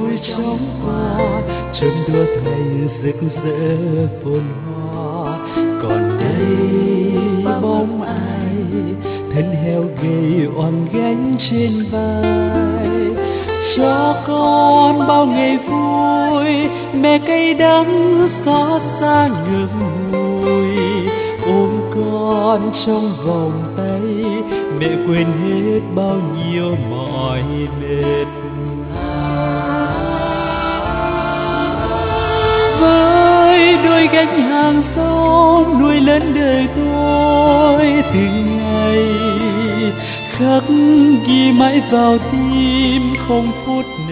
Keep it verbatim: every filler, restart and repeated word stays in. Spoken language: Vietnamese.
vui chóng qua, chớm đua thành rực rỡ phồn hoa. Còn đây bóng ai thân heo gầy oằn gánh trên vai, cho con bao ngày vui mẹ cay đắng xót xa ngậm ngùi. Ôm con trong vòng tay, mẹ quên hết bao nhiêu mỏi mệt. Với đôi gánh hàng xóm nuôi lớn đời tôi từng ngày, khắc ghi mãi vào tim không phút